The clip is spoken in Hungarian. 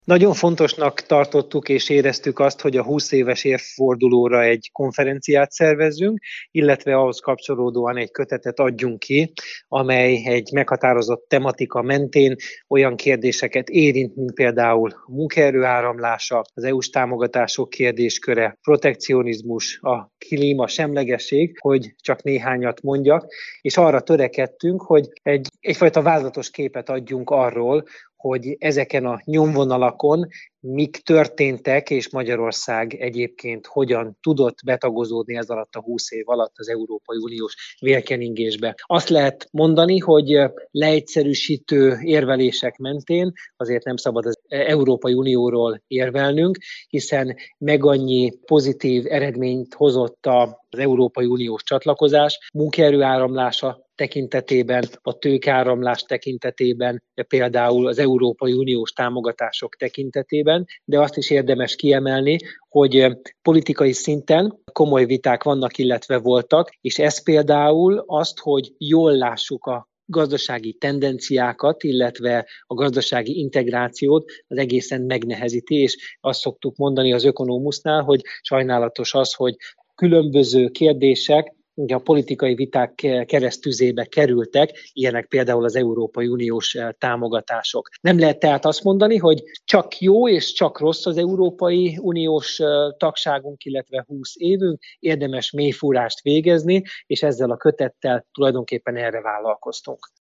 Nagyon fontosnak tartottuk és éreztük azt, hogy a 20 éves évfordulóra egy konferenciát szervezzünk, illetve ahhoz kapcsolódóan egy kötetet adjunk ki, amely egy meghatározott tematika mentén olyan kérdéseket érint, mint például a munkaerő áramlása, az EU-s támogatások kérdésköre, protekcionizmus, a klímasemlegesség, hogy csak néhányat mondjak, és arra törekedtünk, hogy egyfajta vázlatos képet adjunk arról, hogy ezeken a nyomvonalakon mik történtek, és Magyarország egyébként hogyan tudott betagozódni ez alatt a 20 év alatt az Európai Uniós vélkeningésbe. Azt lehet mondani, hogy leegyszerűsítő érvelések mentén azért nem szabad az Európai Unióról érvelnünk, hiszen meg annyi pozitív eredményt hozott az Európai Uniós csatlakozás, munkaerő áramlása tekintetében, a tőkeáramlás tekintetében, például az Európai Uniós támogatások tekintetében, de azt is érdemes kiemelni, hogy politikai szinten komoly viták vannak, illetve voltak, és ez például azt, hogy jól lássuk a gazdasági tendenciákat, illetve a gazdasági integrációt az egészen megnehezíti, és azt szoktuk mondani az Ökonomusznál, hogy sajnálatos az, hogy különböző kérdések ugye a politikai viták keresztüzébe kerültek, ilyenek például az Európai Uniós támogatások. Nem lehet tehát azt mondani, hogy csak jó és csak rossz az Európai Uniós tagságunk, illetve 20 évünk, érdemes mélyfúrást végezni, és ezzel a kötettel tulajdonképpen erre vállalkoztunk.